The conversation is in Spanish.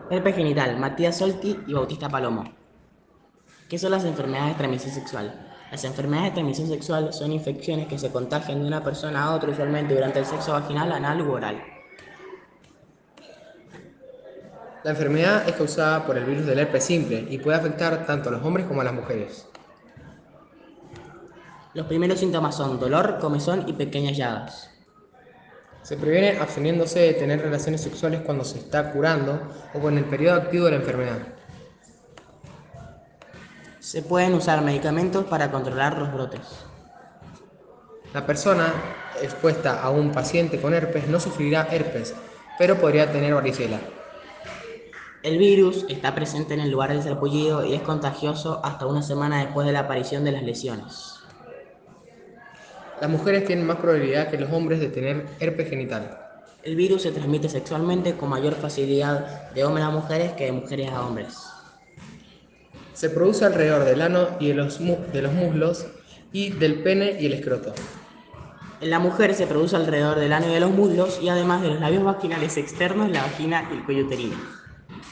Herpes genital, Matías Solti y Bautista Palomo. ¿Qué son las enfermedades de transmisión sexual? Las enfermedades de transmisión sexual son infecciones que se contagian de una persona a otra usualmente durante el sexo vaginal, anal u oral. La enfermedad es causada por el virus del herpes simple y puede afectar tanto a los hombres como a las mujeres. Los primeros síntomas son dolor, comezón y pequeñas llagas. Se previene absteniéndose de tener relaciones sexuales cuando se está curando o con el periodo activo de la enfermedad. Se pueden usar medicamentos para controlar los brotes. La persona expuesta a un paciente con herpes no sufrirá herpes, pero podría tener varicela. El virus está presente en el lugar del sarpullido y es contagioso hasta una semana después de la aparición de las lesiones. Las mujeres tienen más probabilidad que los hombres de tener herpes genital. El virus se transmite sexualmente con mayor facilidad de hombres a mujeres que de mujeres a hombres. Se produce alrededor del ano y de los muslos y del pene y el escroto. En la mujer se produce alrededor del ano y de los muslos y además de los labios vaginales externos, la vagina y el cuello uterino.